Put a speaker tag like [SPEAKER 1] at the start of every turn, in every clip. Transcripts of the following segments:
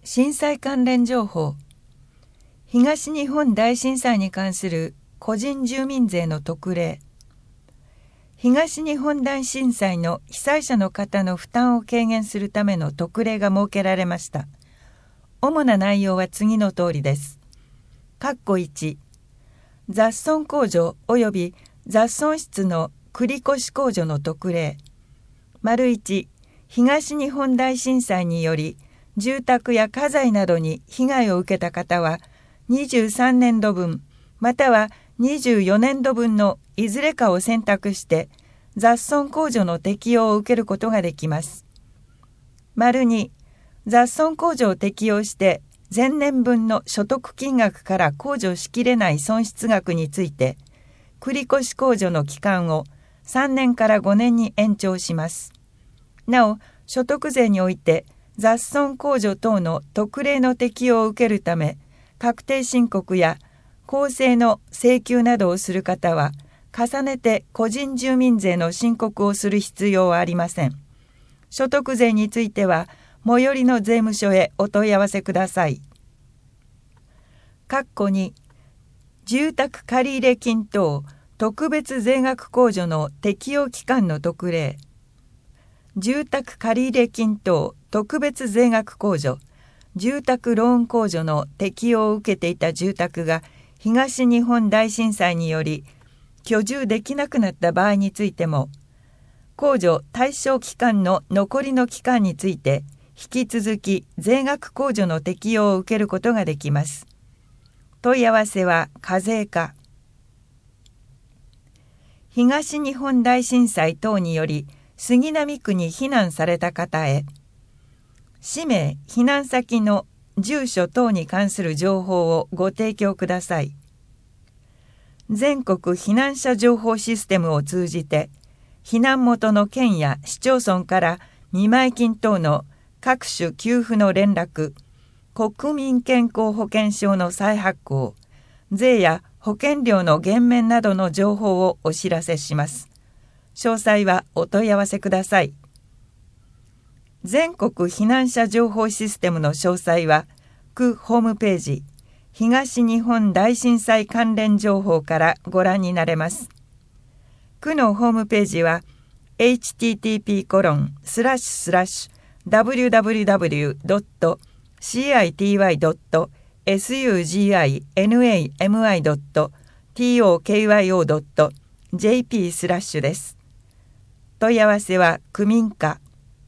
[SPEAKER 1] 震災関連情報。東日本大震災に関する個人住民税の特例。東日本大震災の被災者の方の負担を軽減するための特例が設けられました。主な内容は次の通りです。1、雑損控除及び雑損失の繰越控除の特例。1、東日本大震災により住宅や家財などに被害を受けた方は23年度分または24年度分のいずれかを選択して雑損控除の適用を受けることができます。2、雑損控除を適用して前年分の所得金額から控除しきれない損失額について繰越控除の期間を3年から5年に延長します。なお、所得税において雑損控除等の特例の適用を受けるため、確定申告や公正の請求などをする方は、重ねて個人住民税の申告をする必要はありません。所得税については、最寄りの税務署へお問い合わせください。2、住宅借入金等特別税額控除の適用期間の特例。住宅借入金等特別税額控除、住宅ローン控除の適用を受けていた住宅が東日本大震災により居住できなくなった場合についても、控除対象期間の残りの期間について引き続き税額控除の適用を受けることができます。問い合わせは課税課。東日本大震災等により杉並区に避難された方へ、氏名、避難先の住所等に関する情報をご提供ください。全国避難者情報システムを通じて、避難元の県や市町村から見舞金等の各種給付の連絡、国民健康保険証の再発行、税や保険料の減免などの情報をお知らせします。詳細はお問い合わせください。全国避難者情報システムの詳細は、区ホームページ、東日本大震災関連情報からご覧になれます。区のホームページは、http://www.citynami.tokyo.jp/ です。問い合わせは区民課。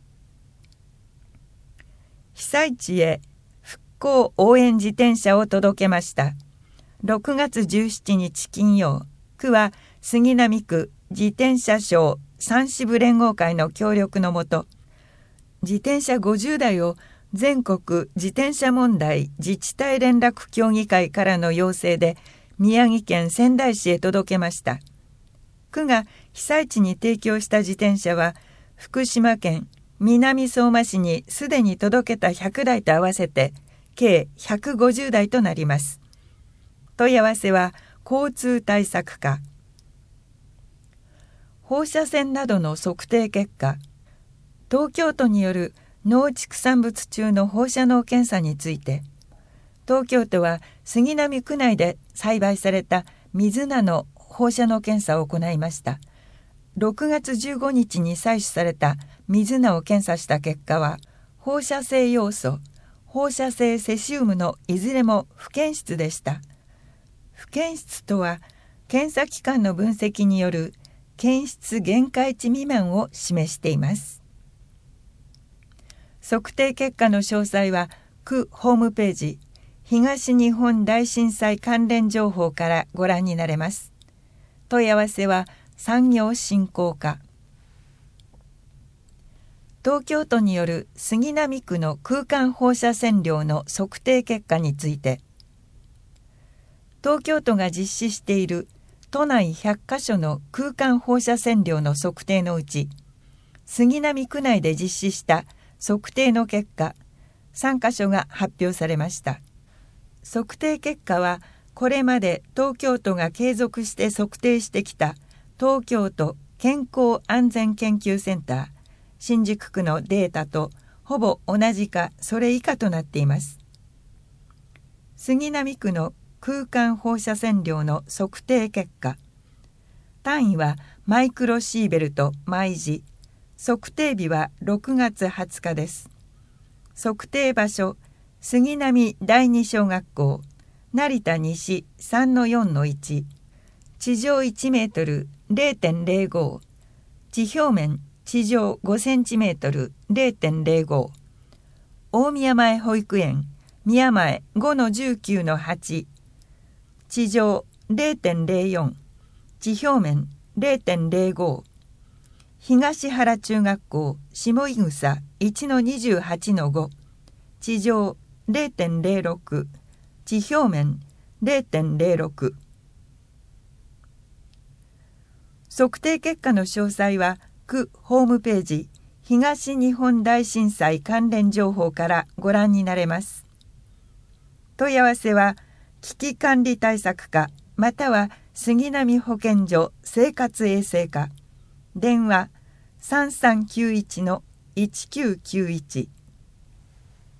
[SPEAKER 1] 被災地へ復興応援自転車を届けました。6月17日金曜、区は杉並区自転車ショー三支部連合会の協力のもと、自転車50台を全国自転車問題自治体連絡協議会からの要請で宮城県仙台市へ届けました。区が被災地に提供した自転車は福島県南相馬市にすでに届けた100台と合わせて計150台となります。問い合わせは交通対策課。放射線などの測定結果、東京都による農畜産物中の放射能検査について、東京都は杉並区内で栽培された水菜の放射能検査を行いました。6月15日に採取された水菜を検査した結果は、放射性ヨウ素、放射性セシウムのいずれも不検出でした。不検出とは、検査機関の分析による検出限界値未満を示しています。測定結果の詳細は、区ホームページ、東日本大震災関連情報からご覧になれます。問い合わせは産業振興課。東京都による杉並区の空間放射線量の測定結果について、東京都が実施している都内100カ所の空間放射線量の測定のうち、杉並区内で実施した測定の結果、3カ所が発表されました。測定結果は、これまで東京都が継続して測定してきた東京都健康安全研究センター新宿区のデータとほぼ同じかそれ以下となっています。杉並区の空間放射線量の測定結果、単位はマイクロシーベルト毎時、測定日は6月20日です。測定場所、杉並第二小学校、成田西 3-4-1、地上1メートル 0.05、地表面地上5センチメートル 0.05、大宮前保育園宮前 5-19-8、地上 0.04、地表面 0.05、東原中学校下井草 1-28-5、地上 0.06、地表面 0.06。測定結果の詳細は区ホームページ東日本大震災関連情報からご覧になれます。問い合わせは危機管理対策課または杉並保健所生活衛生課、電話3391-1991